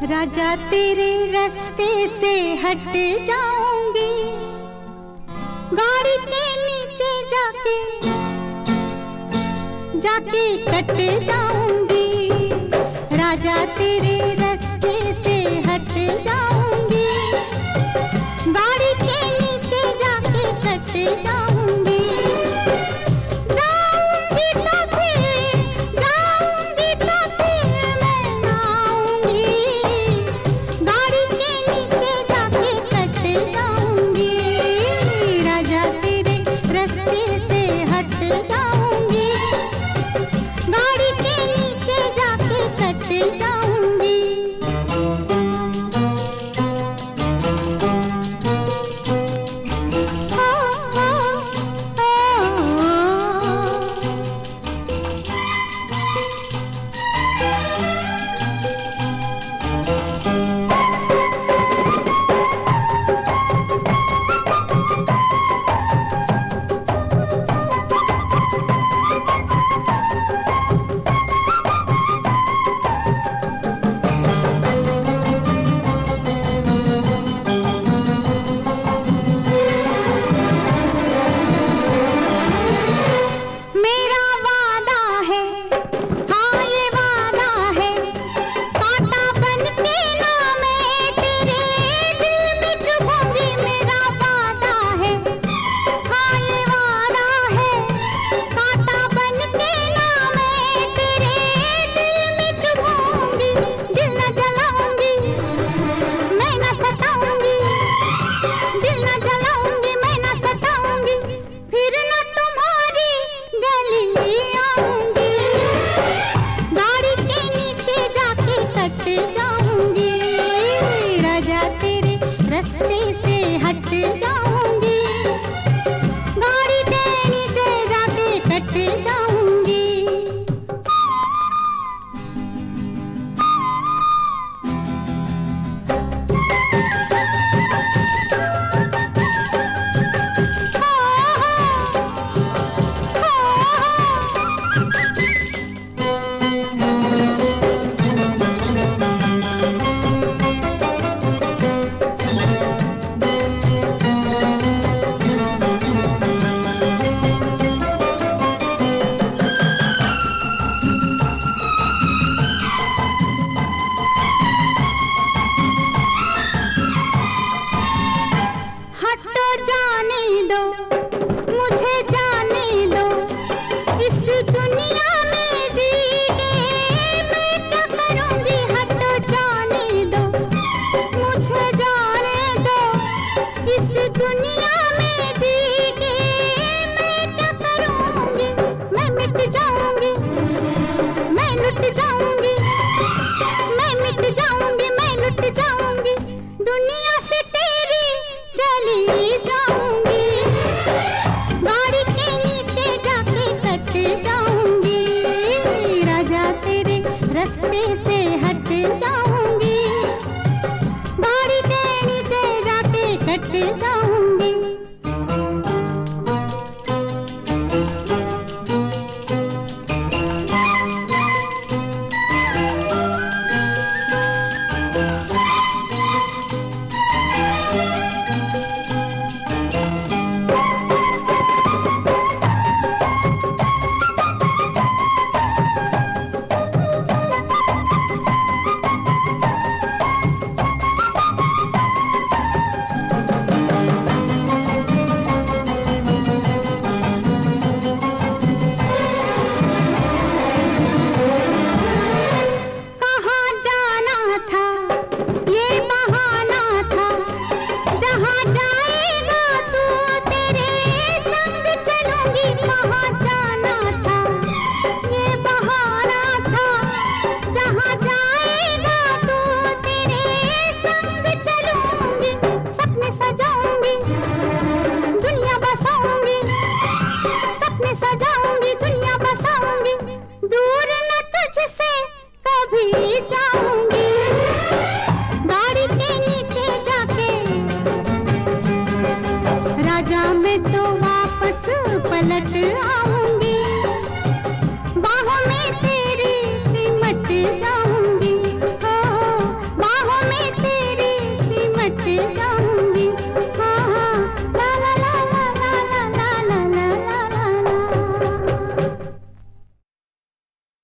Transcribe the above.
राजा तेरे रास्ते से हट जाऊंगी, गाड़ी के नीचे जाके कट जाऊंगी। राजा तेरे रास्ते से हट जाऊंगी, गाड़ी के नीचे जाके कट जाऊंगी। रास्ते से हट जाऊंगी, गाड़ी के नीचे जाके कट जाऊंगी। मुझे जाने दो, इस दुनिया में जी के मैं क्या करूंगी। हटो जाने दो, मुझे जाने दो, इस दुनिया में जी के मैं क्या करूंगी। मैं मिट जाऊंगी, मैं लुट जाऊंगी, मैं मिट जाऊंगी, मैं लुट जाऊंगी, दुनिया से तेरी चली जाऊंगी। रास्ते से हट जाओ।